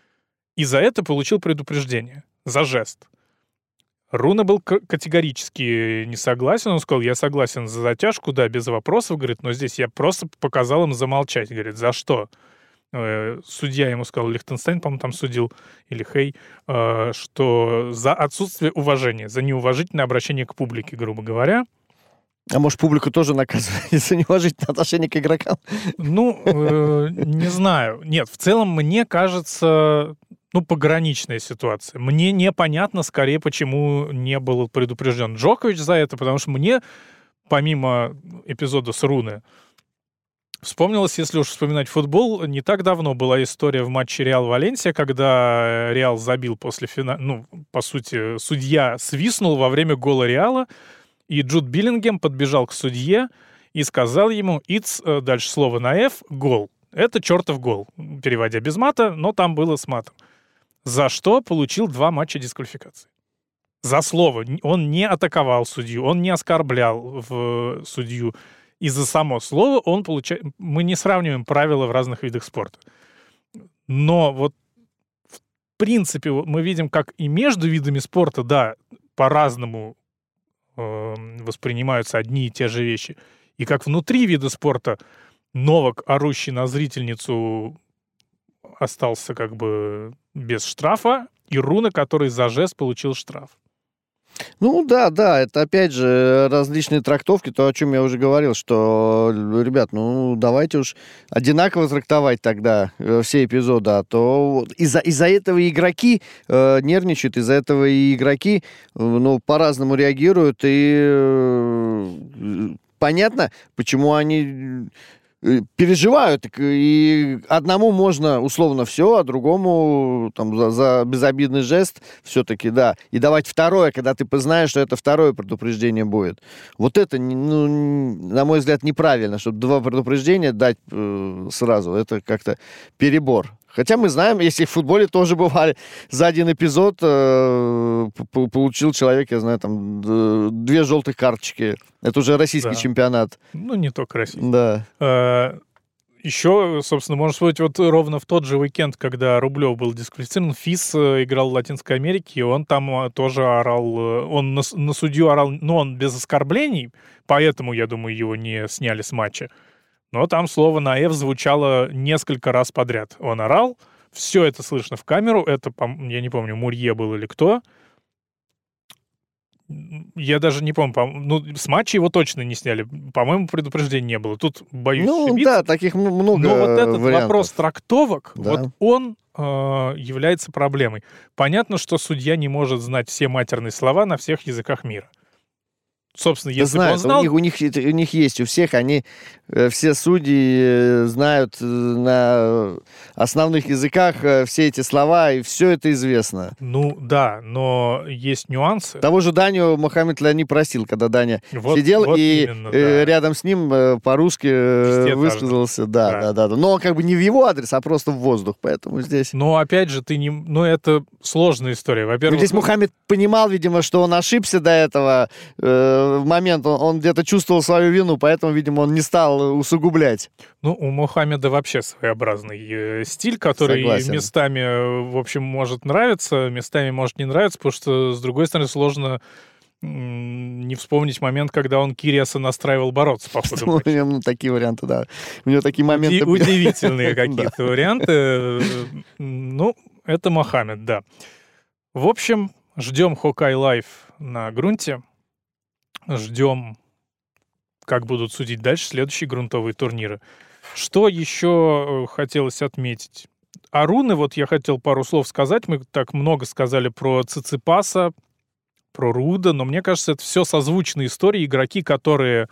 И за это получил предупреждение. За жест. Руна был категорически не согласен. Он сказал, я согласен за затяжку, да, без вопросов, говорит, но здесь я просто показал им замолчать. Говорит, за что? Судья ему сказал, Лихтенстейн, по-моему, там судил, или Хей, что за отсутствие уважения, за неуважительное обращение к публике, грубо говоря. А может, публику тоже наказывают за неуважительное отношение к игрокам? Ну, э, не знаю. Нет, в целом, мне кажется, ну, пограничная ситуация. Мне непонятно, скорее, почему не был предупрежден Джокович за это, потому что мне, помимо эпизода с Руне, вспомнилось, если уж вспоминать футбол, не так давно была история в матче Реал-Валенсия, когда Реал забил после финала, ну, по сути, судья свистнул во время гола Реала, и Джуд Биллингем подбежал к судье и сказал ему «It's», дальше слово на F, гол. Это чертов гол, переводя без мата, но там было с матом. За что получил два матча дисквалификации. За слово. Он не атаковал судью, он не оскорблял в судью. И за само слово он получает... Мы не сравниваем правила в разных видах спорта. Но вот в принципе мы видим, как и между видами спорта, да, по-разному э, воспринимаются одни и те же вещи. И как внутри вида спорта Новак, орущий на зрительницу, остался как бы без штрафа, и Руна, который за жест получил штраф. Ну да, да, это опять же различные трактовки, то, о чем я уже говорил, что, ребят, ну давайте уж одинаково трактовать тогда э, все эпизоды, а то из-за из-за этого игроки э, нервничают, из-за этого и игроки э, ну, по-разному реагируют, и э, понятно, почему они переживают, и одному можно условно все, а другому там, за, за безобидный жест все-таки, да, и давать второе, когда ты знаешь, что это второе предупреждение будет. Вот это, ну, на мой взгляд, неправильно, чтобы два предупреждения дать э, сразу, это как-то перебор. Хотя мы знаем, если в футболе тоже бывали, за один эпизод э, получил человек, я знаю, там, две желтых карточки. Это уже российский да. чемпионат. Ну, не только российский. Да. А, еще, собственно, можно вспомнить, вот ровно в тот же уикенд, когда Рублев был дисквалифицирован, ФИС играл в Латинской Америке, и он там тоже орал, он на, на судью орал, ну, он без оскорблений, поэтому, я думаю, его не сняли с матча. Но там слово на «Ф» звучало несколько раз подряд. Он орал, все это слышно в камеру, это, я не помню, Мурье был или кто. Я даже не помню, по- ну, с матча его точно не сняли. По-моему, предупреждения не было. Тут боюсь Ну, ошибиться. да, таких много Но вот этот вариантов. вопрос трактовок, Да. вот он э, является проблемой. Понятно, что судья не может знать все матерные слова на всех языках мира. Собственно, если знают, бы он знал... у, них, у, них, у них есть, у всех, они, э, все судьи э, знают э, на основных языках э, все эти слова, и все это известно. Ну, да, но есть нюансы. Того же Даню Мохаммед Ляни просил, когда Даня Вот, сидел, вот и именно, э, да. рядом с ним э, по-русски э, высказался. Да, Да. да, да, да. Но как бы не в его адрес, а просто в воздух, поэтому здесь... Но, опять же, ты не... Ну, это сложная история. Ну, Во-первых... здесь Мухаммед понимал, видимо, что он ошибся до этого э, момента, он, он где-то чувствовал свою вину, поэтому, видимо, он не стал усугублять. Ну, у Мухаммеда вообще своеобразный э, стиль, который Согласен. местами, э, в общем, может нравиться, местами может не нравиться, потому что, с другой стороны, сложно м, не вспомнить момент, когда он Кириаса настраивал бороться по ходу У матча. него, ну, такие варианты, да. У него такие моменты... Уди- Удивительные какие-то варианты. Ну, это Мохаммед, да. В общем, ждем Hawkeye Live на грунте. Ждем, как будут судить дальше следующие грунтовые турниры. Что еще хотелось отметить? О Руне, вот я хотел пару слов сказать. Мы так много сказали про Циципаса, про Руда, но мне кажется, это все созвучные истории. Игроки, которые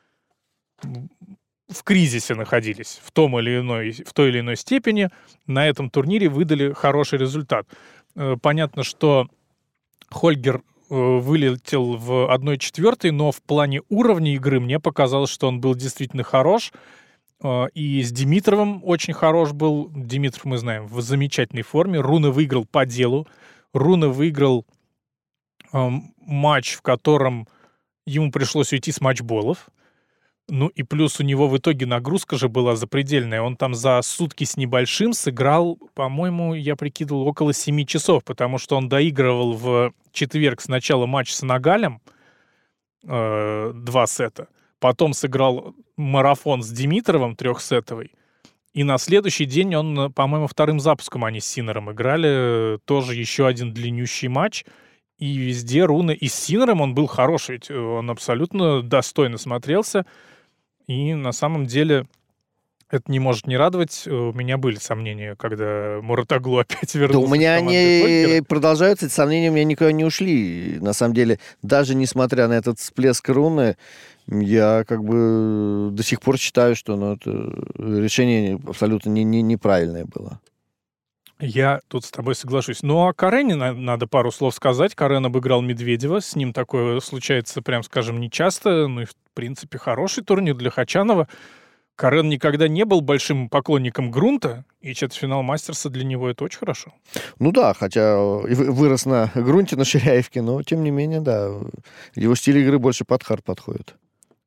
в кризисе находились в том или иной, в той или иной степени, на этом турнире выдали хороший результат. Понятно, что Хольгер вылетел в одна четвертая, но в плане уровня игры мне показалось, что он был действительно хорош. И с Димитровым очень хорош был. Димитров, мы знаем, в замечательной форме. Руна выиграл по делу. Руна выиграл э, матч, в котором ему пришлось уйти с матчболов. Ну и плюс у него в итоге нагрузка же была запредельная. Он там за сутки с небольшим сыграл, по-моему, я прикидывал, около семи часов, потому что он доигрывал в четверг сначала матч с Нагалем, э, два сета, потом сыграл марафон с Димитровым трехсетовый, и на следующий день он, по-моему, вторым запуском они с Синером играли, тоже еще один длиннющий матч, и везде Руна, и с Синером он был хороший, ведь он абсолютно достойно смотрелся, и на самом деле это не может не радовать. У меня были сомнения, когда Муратоглу опять вернулся. Да, у меня в команду они Хольгера. продолжаются, эти сомнения у меня никуда не ушли. На самом деле, даже несмотря на этот всплеск Руны, я как бы до сих пор считаю, что ну, это решение абсолютно не, не, неправильное было. Я тут с тобой соглашусь. Ну, о Карене на- надо пару слов сказать. Карен обыграл Медведева. С ним такое случается, прям скажем, нечасто. Ну и, в принципе, хороший турнир для Хачанова. Карен никогда не был большим поклонником грунта, и четвертьфинал Мастерса для него это очень хорошо. Ну да, хотя и вы- вырос на грунте, на Ширяевке, но тем не менее, да, его стиль игры больше под хард подходит.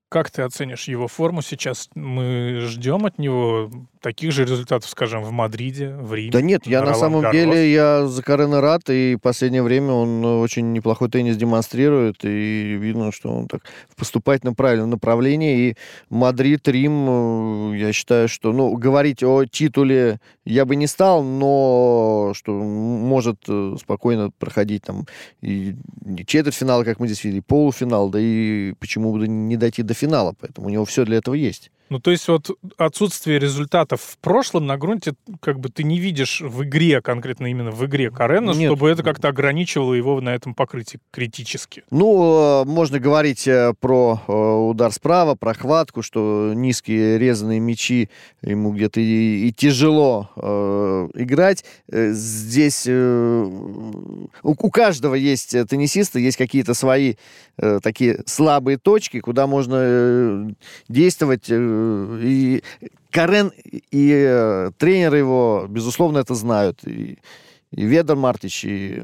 Как ты оценишь его форму сейчас? Мы ждем от него таких же результатов, скажем, в Мадриде, в Риме? Да нет, я на самом деле, я за Карена рад, и в последнее время он очень неплохой теннис демонстрирует, и видно, что он так поступает на правильном направлении, и Мадрид, Рим, я считаю, что, ну, говорить о титуле я бы не стал, но что может спокойно проходить там и четвертьфинал, как мы здесь видели, полуфинал, да и почему бы не дойти до финала, поэтому у него все для этого есть. Ну, то есть вот отсутствие результатов в прошлом на грунте, как бы ты не видишь в игре, конкретно именно в игре Карена, Нет. чтобы это как-то ограничивало его на этом покрытии критически. Ну, можно говорить про удар справа, про хватку, что низкие резаные мячи ему где-то и, и тяжело э, играть. Здесь э, у, у каждого есть теннисиста, есть какие-то свои э, такие слабые точки, куда можно э, действовать. Э, И Карен и э, тренеры его, безусловно, это знают. И, и Ведер Мартич, и,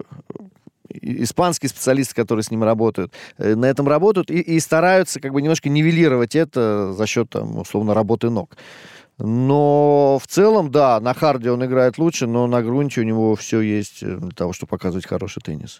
и испанские специалисты, которые с ним работают, э, на этом работают и, и стараются как бы немножко нивелировать это за счет, там, условно, работы ног. Но в целом, да, на харде он играет лучше, но на грунте у него все есть для того, чтобы показывать хороший теннис.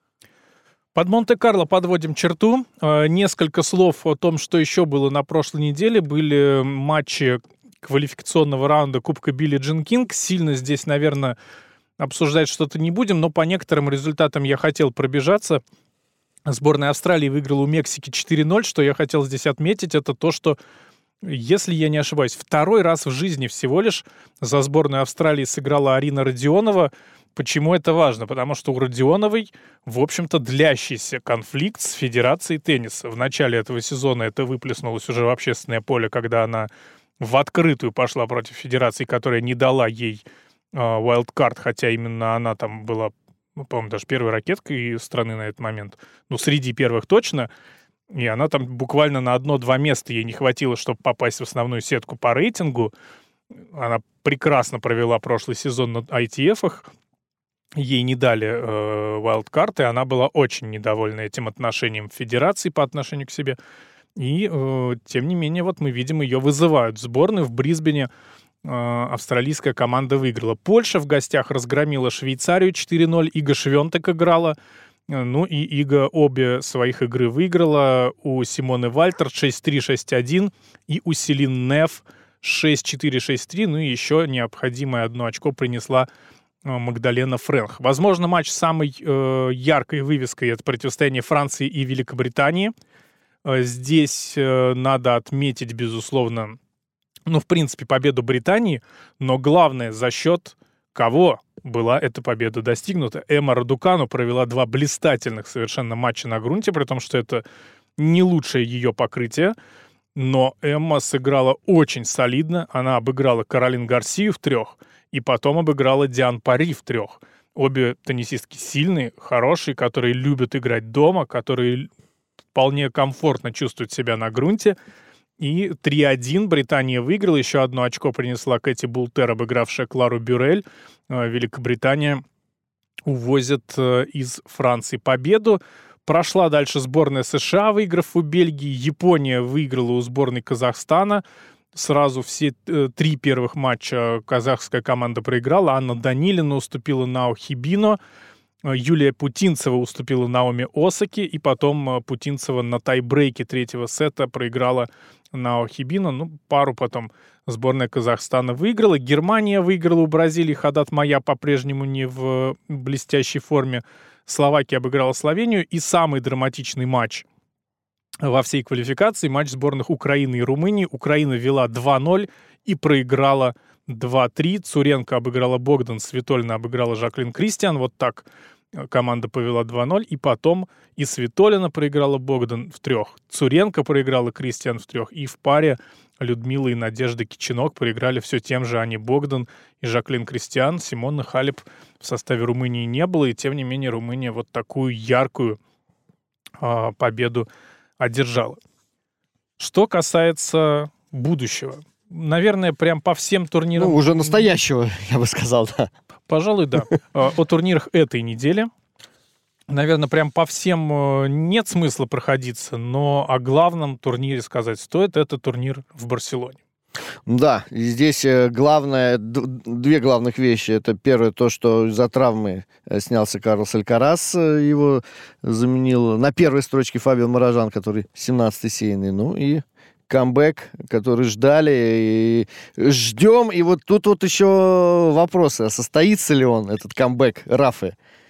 Под Монте-Карло подводим черту. Несколько слов о том, что еще было на прошлой неделе. Были матчи квалификационного раунда Кубка Билли Джин Кинг. Сильно здесь, наверное, обсуждать что-то не будем, но по некоторым результатам я хотел пробежаться. Сборная Австралии выиграла у Мексики четыре ноль. Что я хотел здесь отметить, это то, что, если я не ошибаюсь, второй раз в жизни всего лишь за сборную Австралии сыграла Арина Родионова. Почему это важно? Потому что у Родионовой, в общем-то, длящийся конфликт с Федерацией тенниса. В начале этого сезона это выплеснулось уже в общественное поле, когда она в открытую пошла против Федерации, которая не дала ей э, wildcard, хотя именно она там была, ну, по-моему, даже первой ракеткой страны на этот момент. Ну, среди первых точно. И она там буквально на одно-два места ей не хватило, чтобы попасть в основную сетку по рейтингу. Она прекрасно провела прошлый сезон на ай ти эф-ах. Ей не дали э, wildcard, и она была очень недовольна этим отношением Федерации по отношению к себе. И, э, тем не менее, вот мы видим, ее вызывают в сборную. В Брисбене э, австралийская команда выиграла. Польша в гостях разгромила Швейцарию четыре ноль. Ига Швентек играла. Ну и Ига обе своих игры выиграла. У Симоны Вальтер шесть три шесть один и у Селин Неф шесть четыре шесть три. Ну и еще необходимое одно очко принесла Магдалена Френх. Возможно, матч с самой э, яркой вывеской — это противостояние Франции и Великобритании. Э, здесь э, надо отметить, безусловно, ну, в принципе, победу Британии, но главное, за счет кого была эта победа достигнута. Эмма Радукану провела два блистательных совершенно матча на грунте, при том, что это не лучшее ее покрытие. Но Эмма сыграла очень солидно. Она обыграла Каролин Гарсию в трех, и потом обыграла Диан Пари в трех. Обе теннисистки сильные, хорошие, которые любят играть дома, которые вполне комфортно чувствуют себя на грунте. И три один Британия выиграла. Еще одно очко принесла Кэти Бултер, обыгравшая Клару Бюрель. Великобритания увозит из Франции победу. Прошла дальше сборная США, выиграв у Бельгии. Япония выиграла у сборной Казахстана. Сразу все э, три первых матча казахская команда проиграла. Анна Данилина уступила Нао Хибино. Юлия Путинцева уступила Наоми Осаки. И потом э, Путинцева на тайбрейке третьего сета проиграла Нао Хибино. Ну, пару потом сборная Казахстана выиграла. Германия выиграла у Бразилии. Хадат Майя по-прежнему не в блестящей форме. Словакия обыграла Словению. И самый драматичный матч во всей квалификации — матч сборных Украины и Румынии. Украина вела два ноль и проиграла два три. Цуренко обыграла Богдан, Свитолина обыграла Жаклин Кристиан. Вот так команда повела два ноль. И потом и Свитолина проиграла Богдан в трех. Цуренко проиграла Кристиан в трех. И в паре Людмила и Надежда Кичинок проиграли все тем же Ани Богдан и Жаклин Кристиан. Симоны Халеп в составе Румынии не было. И тем не менее Румыния вот такую яркую а, победу одержала. Что касается будущего. Наверное, прям по всем турнирам... Ну, уже настоящего, я бы сказал, да. Пожалуй, да. О турнирах этой недели. наверное, прям по всем э, нет смысла проходиться, но о главном турнире сказать стоит. Это турнир в Барселоне. Да, и здесь э, главное, д- две главных вещи. Это первое, то, что из-за травмы э, снялся Карлос Алькарас, э, его заменил на первой строчке Фабио Марожан, который семнадцатый сейный. Ну и камбэк, который ждали и ждем. И вот тут вот еще вопросы, а состоится ли он, этот камбэк Рафы?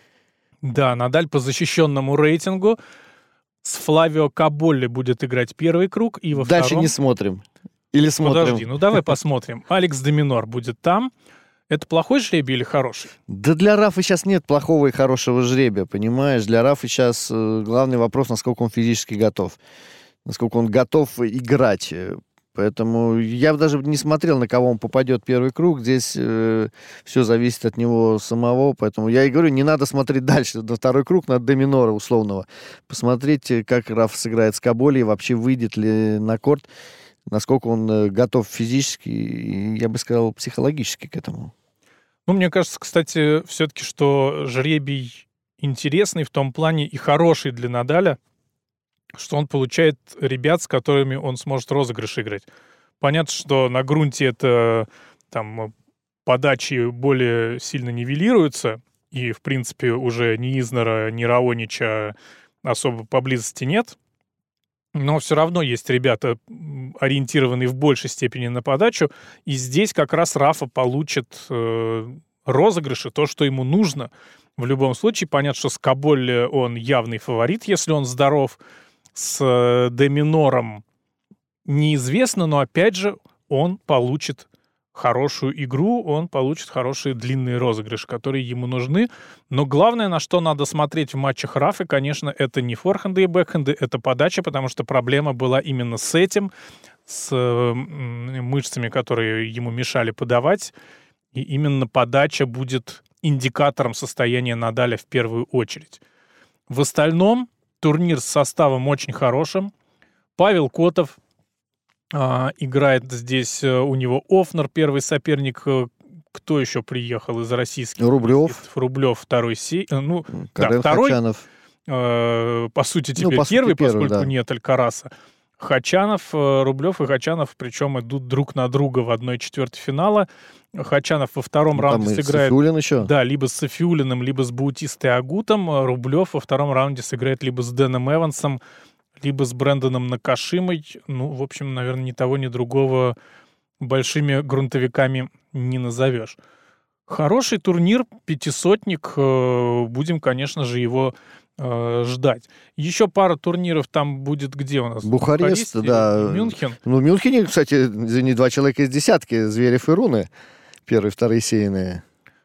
Да, Надаль по защищенному рейтингу с Флавио Каболли будет играть первый круг, и во Дальше втором... не смотрим. Или смотрим? Подожди, ну давай посмотрим. Алекс де Минор будет там. Это плохой жребий или хороший? Да для Рафа сейчас нет плохого и хорошего жребия, понимаешь? Для Рафа сейчас э, главный вопрос, насколько он физически готов. Насколько он готов играть. Поэтому я даже не смотрел, на кого он попадет в первый круг. Здесь э, все зависит от него самого. Поэтому я и говорю, не надо смотреть дальше. На второй круг надо до минора условного. Посмотреть, как Раф сыграет с Каболли, вообще выйдет ли на корт. Насколько он готов физически и, я бы сказал, психологически к этому. Ну, мне кажется, кстати, все-таки, что жребий интересный в том плане и хороший для Надаля, что он получает ребят, с которыми он сможет розыгрыш играть. Понятно, что на грунте это там подачи более сильно нивелируются, и, в принципе, уже ни Изнера, ни Раонича особо поблизости нет. Но все равно есть ребята, ориентированные в большей степени на подачу, и здесь как раз Рафа получит э, розыгрыши, то, что ему нужно. В любом случае, понятно, что с Каболли он явный фаворит, если он здоров. С э, де Минором неизвестно, но, опять же, он получит хорошую игру, он получит хорошие длинные розыгрыши, которые ему нужны. Но главное, на что надо смотреть в матчах Рафы, конечно, это не форхенды и бэкхенды, это подача, потому что проблема была именно с этим, с э, мышцами, которые ему мешали подавать. И именно подача будет индикатором состояния Надаля в первую очередь. В остальном турнир с составом очень хорошим. Павел Котов а, играет здесь, у него Офнер, первый соперник. Кто еще приехал из российских? Рублев. Рублев, второй сей. Ну, Карен да, второй. Хачанов. Э, по сути, теперь ну, по первый, сути, первый, поскольку да. нет Алькараса. Хачанов, Рублев и Хачанов, причем идут друг на друга в одной четвертой финала. Хачанов во втором ну, раунде сыграет... еще. Да, либо с Софиулиным, либо с Баутистой Агутом. Рублев во втором раунде сыграет либо с Дэном Эвансом, либо с Брэндоном Накашимой. Ну, в общем, наверное, ни того, ни другого большими грунтовиками не назовешь. Хороший турнир, пятисотник. Будем, конечно же, его э, ждать. Еще пара турниров там будет где у нас? Бухарест, Бухарест да. Мюнхен. Ну, в Мюнхене, кстати, не два человека из десятки, Зверев и Руны. Первые, вторые сейные.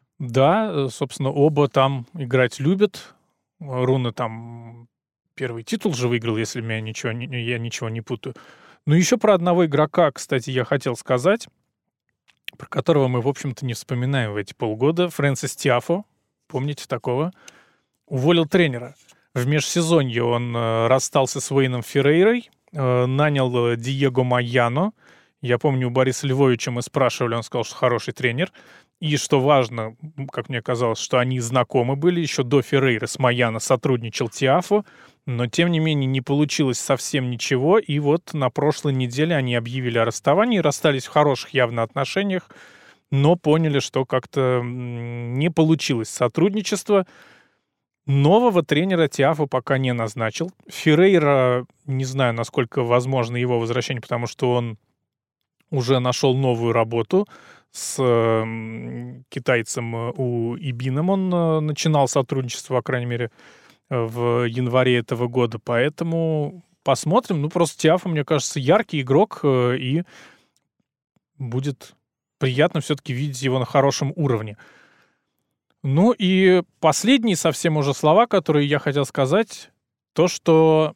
Да, собственно, оба там играть любят. Руна там первый титул же выиграл, если меня ничего, я ничего не путаю. Ну, еще про одного игрока, кстати, я хотел сказать, про которого мы, в общем-то, не вспоминаем в эти полгода. Фрэнсис Тиафо, помните такого? Уволил тренера. В межсезонье он э, расстался с Уэйном Феррейрой, э, нанял э, Диего Майяно. Я помню, у Бориса Львовича мы спрашивали, он сказал, что хороший тренер. И что важно, как мне казалось, что они знакомы были. Еще до Феррейры с Майяно сотрудничал Тиафо, но, тем не менее, не получилось совсем ничего. И вот на прошлой неделе они объявили о расставании, расстались в хороших явно отношениях, но поняли, что как-то не получилось сотрудничество. Нового тренера Тиафо пока не назначил. Феррейра, не знаю, насколько возможно его возвращение, потому что он уже нашел новую работу с э, китайцем у Ибином. Он э, начинал сотрудничество, по крайней мере, в январе этого года. Поэтому посмотрим. Ну, просто Тиафо, мне кажется, яркий игрок, э, и будет приятно все-таки видеть его на хорошем уровне. Ну и последние совсем уже слова, которые я хотел сказать, то, что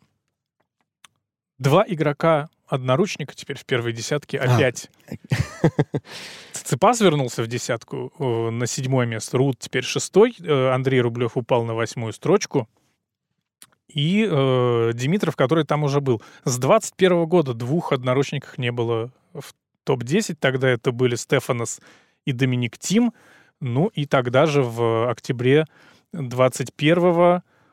два игрока одноручника теперь в первой десятке опять. А. Циципас вернулся в десятку э, на седьмое место, Рут теперь шестой, э, Андрей Рублев упал на восьмую строчку, и э, Димитров, который там уже был. С двадцать первого года двух одноручников не было в топ десять, тогда это были Стефанос и Доминик Тим. Ну и тогда же в октябре двадцать первого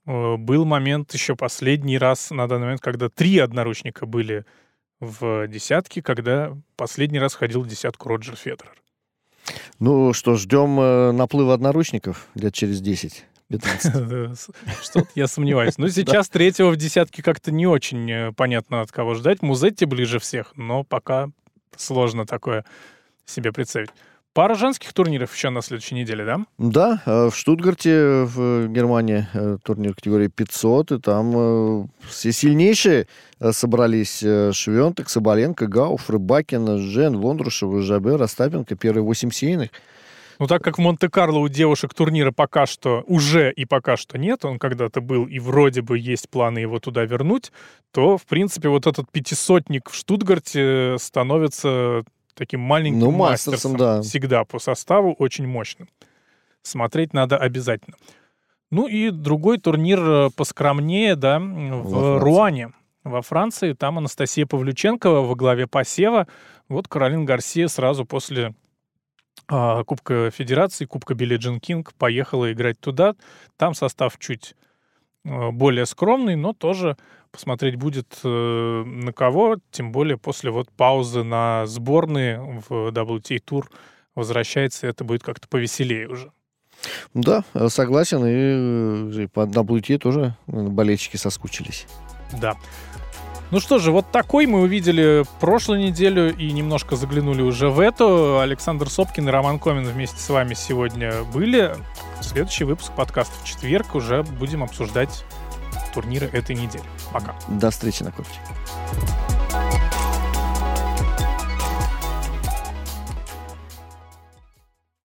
Был момент еще последний раз, на данный момент, когда три одноручника были в десятке, когда последний раз ходил в десятку Роджер Федерер. Ну что, ждем э, наплыва одноручников лет через десять-пятнадцать. Что-то я сомневаюсь. Но сейчас третьего в десятке как-то не очень понятно, от кого ждать. Музетти ближе всех, но пока сложно такое себе представить. Пара женских турниров еще на следующей неделе, да? Да, в Штутгарте, в Германии, турнир категории пятьсот, и там все сильнейшие собрались: Швентек, Соболенко, Гауф, Рыбакин, Жен, Вондрушева, Жабер, Остапенко, первые восемь сейных. Ну, так как в Монте-Карло у девушек турнира пока что уже и пока что нет, он когда-то был, и вроде бы есть планы его туда вернуть, то, в принципе, вот этот пятисотник в Штутгарте становится таким маленьким ну, мастерсом, да. Всегда по составу очень мощным. Смотреть надо обязательно. Ну и другой турнир поскромнее, да, в Руане, во Франции. Там Анастасия Павлюченкова во главе посева. Вот Каролин Гарсия сразу после а, Кубка Федерации, Кубка Билли Джин Кинг поехала играть туда. Там состав чуть а, более скромный, но тоже посмотреть будет э, на кого, тем более после вот паузы на сборные в дабл ю ти эй-тур возвращается, это будет как-то повеселее уже. Да, согласен, и по дабл ю ти эй тоже болельщики соскучились. Да. Ну что же, вот такой мы увидели прошлую неделю и немножко заглянули уже в эту. Александр Сопкин и Роман Комин вместе с вами сегодня были. Следующий выпуск подкаста в четверг, уже будем обсуждать турниры этой недели. Пока. До встречи на корте.